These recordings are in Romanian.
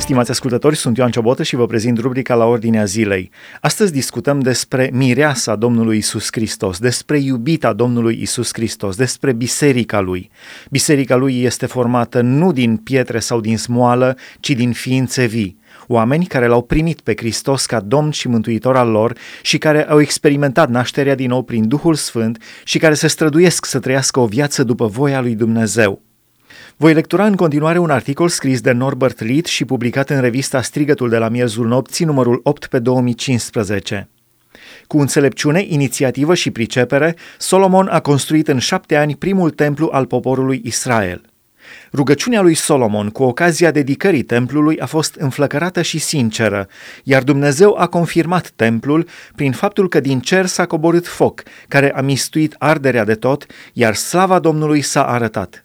Stimați ascultători, sunt Ioan Ciobotă și vă prezint rubrica La Ordinea Zilei. Astăzi discutăm despre mireasa Domnului Iisus Hristos, despre iubita Domnului Iisus Hristos, despre biserica Lui. Biserica Lui este formată nu din pietre sau din smoală, ci din ființe vii. Oameni care l-au primit pe Hristos ca Domn și Mântuitor al lor și care au experimentat nașterea din nou prin Duhul Sfânt și care se străduiesc să trăiască o viață după voia lui Dumnezeu. Voi lectura în continuare un articol scris de Norbert Litt și publicat în revista Strigătul de la miezul nopții, numărul 8 pe 2015. Cu înțelepciune, inițiativă și pricepere, Solomon a construit în 7 ani primul templu al poporului Israel. Rugăciunea lui Solomon cu ocazia dedicării templului a fost înflăcărată și sinceră, iar Dumnezeu a confirmat templul prin faptul că din cer s-a coborât foc, care a mistuit arderea de tot, iar slava Domnului s-a arătat.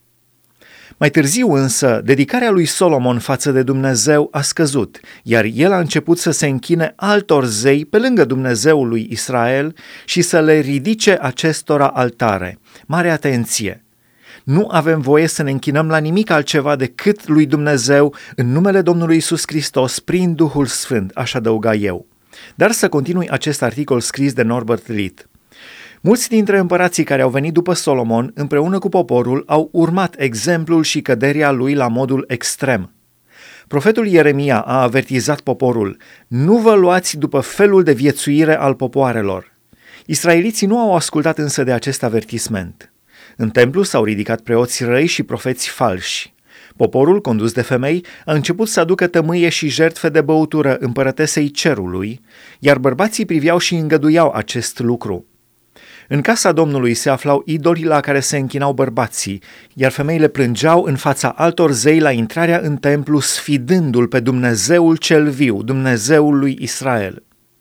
Mai târziu însă, dedicarea lui Solomon față de Dumnezeu a scăzut, iar el a început să se închine altor zei pe lângă Dumnezeul lui Israel și să le ridice acestora altare. Mare atenție! Nu avem voie să ne închinăm la nimic altceva decât lui Dumnezeu în numele Domnului Iisus Hristos prin Duhul Sfânt, aș adăuga eu. Dar să continui acest articol scris de Norbert Litt. Mulți dintre împărații care au venit după Solomon împreună cu poporul au urmat exemplul și căderea lui la modul extrem. Profetul Ieremia a avertizat poporul: nu vă luați după felul de viețuire al popoarelor. Israeliții nu au ascultat însă de acest avertisment. În templu s-au ridicat preoți răi și profeți falși. Poporul, condus de femei, a început să aducă tămâie și jertfe de băutură împărătesei cerului, iar bărbații priveau și îngăduiau acest lucru. În casa Domnului se aflau idoli la care se închinau bărbații, iar femeile plângeau în fața altor zei la intrarea în templu, sfidându-l pe Dumnezeul cel viu, Dumnezeul lui Israel.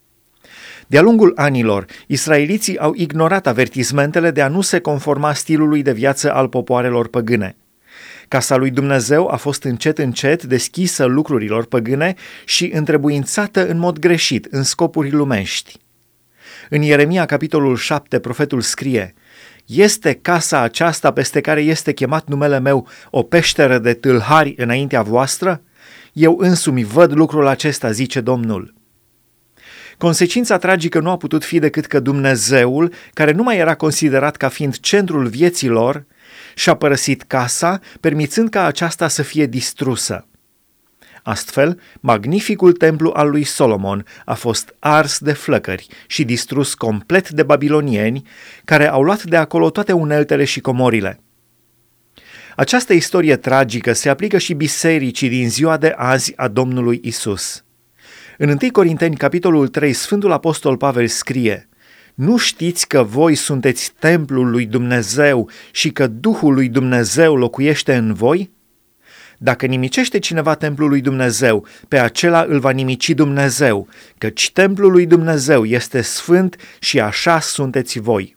De-a lungul anilor, israeliții au ignorat avertismentele de a nu se conforma stilului de viață al popoarelor păgâne. Casa lui Dumnezeu a fost încet deschisă lucrurilor păgâne și întrebuințată în mod greșit, în scopuri lumești. În Ieremia, capitolul 7, profetul scrie: este casa aceasta peste care este chemat numele meu o peșteră de tâlhari înaintea voastră? Eu însumi văd lucrul acesta, zice Domnul. Consecința tragică nu a putut fi decât că Dumnezeul, care nu mai era considerat ca fiind centrul vieții lor, și-a părăsit casa, permițând ca aceasta să fie distrusă. Astfel, magnificul templu al lui Solomon a fost ars de flăcări și distrus complet de babilonieni, care au luat de acolo toate uneltele și comorile. Această istorie tragică se aplică și bisericii din ziua de azi a Domnului Isus. În 1 Corinteni, capitolul 3, Sfântul Apostol Pavel scrie: nu știți că voi sunteți templul lui Dumnezeu și că Duhul lui Dumnezeu locuiește în voi? Dacă nimicește cineva templul lui Dumnezeu, pe acela îl va nimici Dumnezeu, căci templul lui Dumnezeu este sfânt și așa sunteți voi.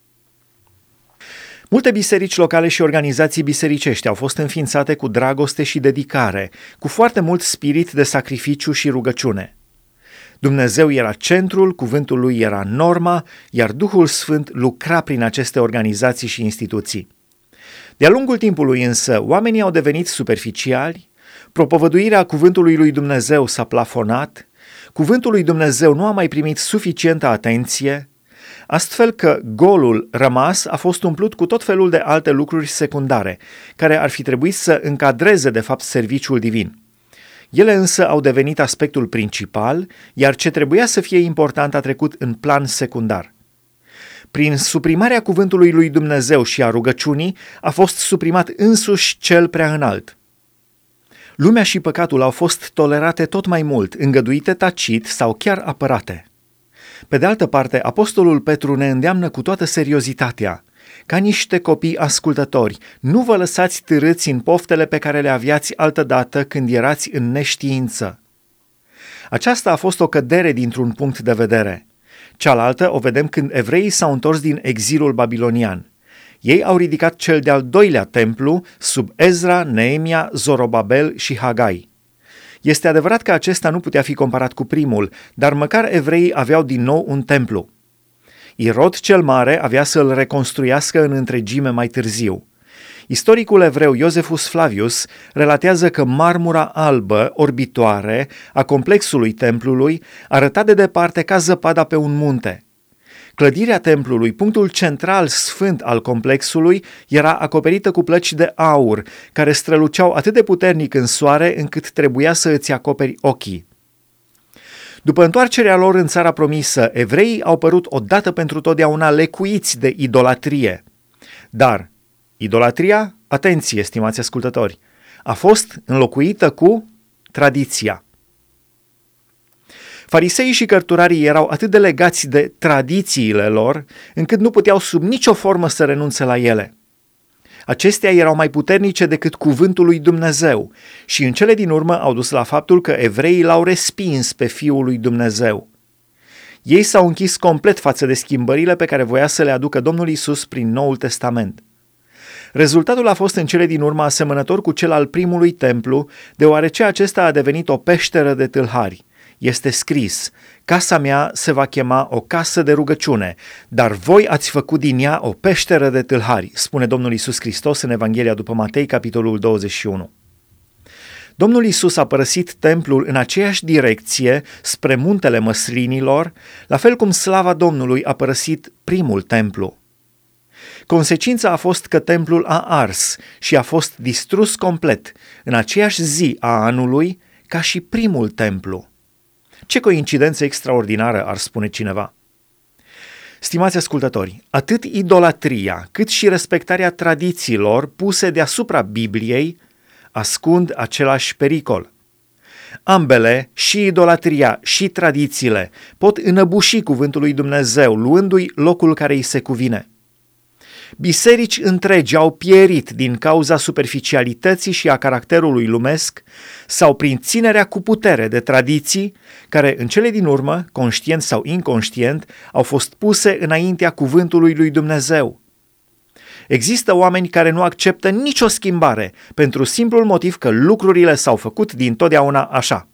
Multe biserici locale și organizații bisericești au fost înființate cu dragoste și dedicare, cu foarte mult spirit de sacrificiu și rugăciune. Dumnezeu era centrul, cuvântul lui era norma, iar Duhul Sfânt lucra prin aceste organizații și instituții. De-a lungul timpului însă, oamenii au devenit superficiali, propovăduirea cuvântului lui Dumnezeu s-a plafonat, cuvântul lui Dumnezeu nu a mai primit suficientă atenție, astfel că golul rămas a fost umplut cu tot felul de alte lucruri secundare, care ar fi trebuit să încadreze de fapt serviciul divin. Ele însă au devenit aspectul principal, iar ce trebuia să fie important a trecut în plan secundar. Prin suprimarea cuvântului lui Dumnezeu și a rugăciunii a fost suprimat însuși cel prea înalt. Lumea și păcatul au fost tolerate tot mai mult, îngăduite tacit sau chiar apărate. Pe de altă parte, apostolul Petru ne îndeamnă cu toată seriozitatea: ca niște copii ascultători, nu vă lăsați târâți în poftele pe care le aveați altădată când erați în neștiință. Aceasta a fost o cădere dintr-un punct de vedere. Cealaltă o vedem când evreii s-au întors din exilul babilonian. Ei au ridicat cel de-al doilea templu sub Ezra, Neemia, Zorobabel și Hagai. Este adevărat că acesta nu putea fi comparat cu primul, dar măcar evreii aveau din nou un templu. Irod cel Mare avea să-l reconstruiască în întregime mai târziu. Istoricul evreu Iosefus Flavius relatează că marmura albă, orbitoare, a complexului templului arăta de departe ca zăpada pe un munte. Clădirea templului, punctul central sfânt al complexului, era acoperită cu plăci de aur, care străluceau atât de puternic în soare încât trebuia să îți acoperi ochii. După întoarcerea lor în țara promisă, evreii au părut odată pentru totdeauna lecuiți de idolatrie. Dar idolatria, atenție, stimați ascultători, a fost înlocuită cu tradiția. Fariseii și cărturarii erau atât de legați de tradițiile lor, încât nu puteau sub nicio formă să renunțe la ele. Acestea erau mai puternice decât cuvântul lui Dumnezeu și în cele din urmă au dus la faptul că evreii l-au respins pe Fiul lui Dumnezeu. Ei s-au închis complet față de schimbările pe care voia să le aducă Domnul Iisus prin Noul Testament. Rezultatul a fost în cele din urmă asemănător cu cel al primului templu, deoarece acesta a devenit o peșteră de tâlhari. Este scris: casa mea se va chema o casă de rugăciune, dar voi ați făcut din ea o peșteră de tâlhari, spune Domnul Iisus Hristos în Evanghelia după Matei, capitolul 21. Domnul Iisus a părăsit templul în aceeași direcție spre muntele măslinilor, la fel cum slava Domnului a părăsit primul templu. Consecința a fost că templul a ars și a fost distrus complet în aceeași zi a anului ca și primul templu. Ce coincidență extraordinară, ar spune cineva. Stimați ascultători, atât idolatria cât și respectarea tradițiilor puse deasupra Bibliei ascund același pericol. Ambele, și idolatria și tradițiile, pot înăbuși cuvântul lui Dumnezeu, luându-i locul care îi se cuvine. Biserici întregi au pierit din cauza superficialității și a caracterului lumesc sau prin ținerea cu putere de tradiții care, în cele din urmă, conștient sau inconștient, au fost puse înaintea cuvântului lui Dumnezeu. Există oameni care nu acceptă nicio schimbare pentru simplul motiv că lucrurile s-au făcut dintotdeauna așa.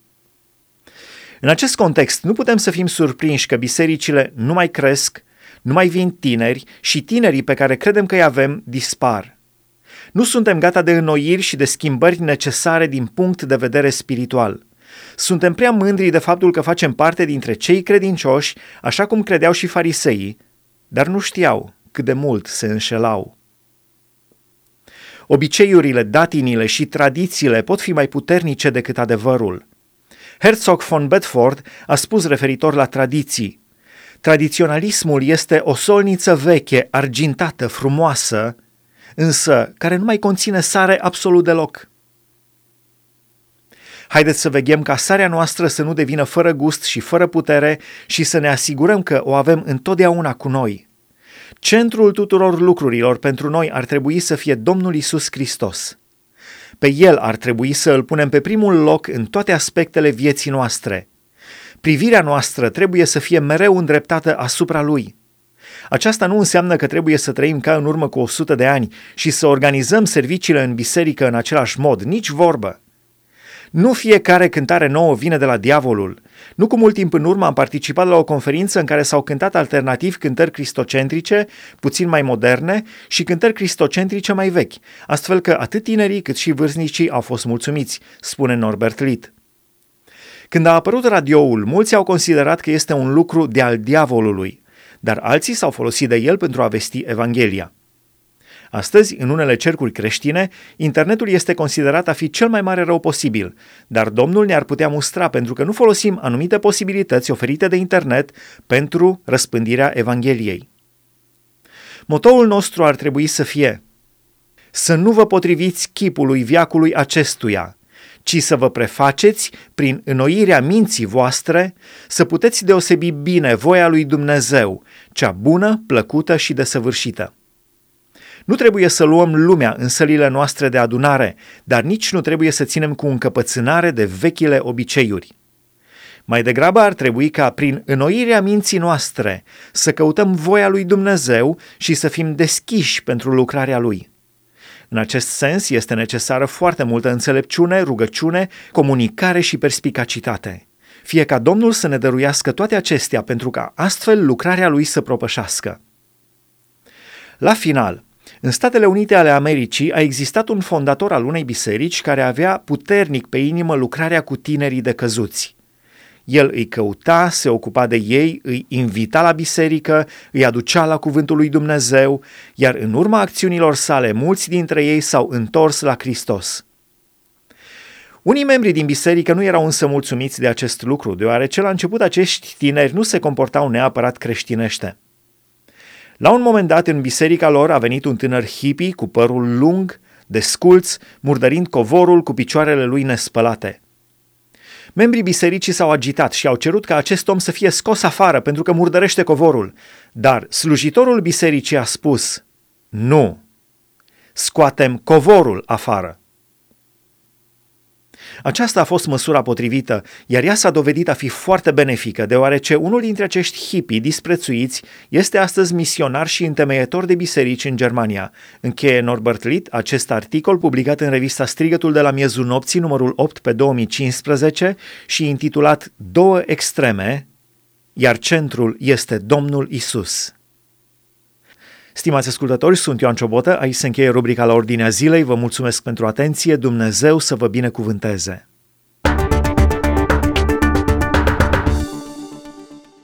În acest context, nu putem să fim surprinși că bisericile nu mai cresc, nu mai vin tineri și tinerii pe care credem că îi avem dispar. Nu suntem gata de înnoiri și de schimbări necesare din punct de vedere spiritual. Suntem prea mândri de faptul că facem parte dintre cei credincioși, așa cum credeau și fariseii, dar nu știau cât de mult se înșelau. Obiceiurile, datinile și tradițiile pot fi mai puternice decât adevărul. Herzog von Bedford a spus referitor la tradiții: tradiționalismul este o solniță veche, argintată, frumoasă, însă care nu mai conține sare absolut deloc. Haideți să veghem ca sarea noastră să nu devină fără gust și fără putere și să ne asigurăm că o avem întotdeauna cu noi. Centrul tuturor lucrurilor pentru noi ar trebui să fie Domnul Iisus Hristos. Pe El ar trebui să îl punem pe primul loc în toate aspectele vieții noastre. Privirea noastră trebuie să fie mereu îndreptată asupra Lui. Aceasta nu înseamnă că trebuie să trăim ca în urmă cu 100 de ani și să organizăm serviciile în biserică în același mod, nici vorbă. Nu fiecare cântare nouă vine de la diavolul. Nu cu mult timp în urmă am participat la o conferință în care s-au cântat alternativ cântări cristocentrice, puțin mai moderne, și cântări cristocentrice mai vechi, astfel că atât tinerii cât și vârstnicii au fost mulțumiți, spune Norbert Litt. Când a apărut radioul, mulți au considerat că este un lucru de al diavolului, dar alții s-au folosit de el pentru a vesti Evanghelia. Astăzi, în unele cercuri creștine, internetul este considerat a fi cel mai mare rău posibil, dar Domnul ne-ar putea mustra pentru că nu folosim anumite posibilități oferite de internet pentru răspândirea Evangheliei. Motoul nostru ar trebui să fie: să nu vă potriviți chipului veacului acestuia, ci să vă prefaceți prin înnoirea minții voastre, să puteți deosebi bine voia lui Dumnezeu, cea bună, plăcută și desăvârșită. Nu trebuie să luăm lumea în sălile noastre de adunare, dar nici nu trebuie să ținem cu încăpățânare de vechile obiceiuri. Mai degrabă ar trebui ca prin înnoirea minții noastre să căutăm voia lui Dumnezeu și să fim deschiși pentru lucrarea Lui. În acest sens este necesară foarte multă înțelepciune, rugăciune, comunicare și perspicacitate. Fie ca Domnul să ne dăruiască toate acestea pentru ca astfel lucrarea Lui să propășească. La final, În Statele Unite ale Americii a existat un fondator al unei biserici care avea puternic pe inimă lucrarea cu tinerii decăzuți. El îi căuta, se ocupa de ei, îi invita la biserică, îi aducea la cuvântul lui Dumnezeu, iar în urma acțiunilor sale, mulți dintre ei s-au întors la Hristos. Unii membri din biserică nu erau însă mulțumiți de acest lucru, deoarece la început acești tineri nu se comportau neapărat creștinește. La un moment dat, în biserica lor a venit un tânăr hippie cu părul lung, desculț, murdărind covorul cu picioarele lui nespălate. Membrii bisericii s-au agitat și au cerut ca acest om să fie scos afară pentru că murdărește covorul, dar slujitorul bisericii a spus: nu, scoatem covorul afară. Aceasta a fost măsura potrivită, iar ea s-a dovedit a fi foarte benefică, deoarece unul dintre acești hippii disprețuiți este astăzi misionar și întemeietor de biserici în Germania. Încheie Norbert Litt acest articol publicat în revista Strigătul de la miezul nopții, numărul 8 pe 2015 și intitulat Două extreme, iar centrul este Domnul Isus. Stimați ascultători, sunt Ioan Ciobotă, aici se încheie rubrica La Ordinea Zilei, vă mulțumesc pentru atenție, Dumnezeu să vă binecuvânteze!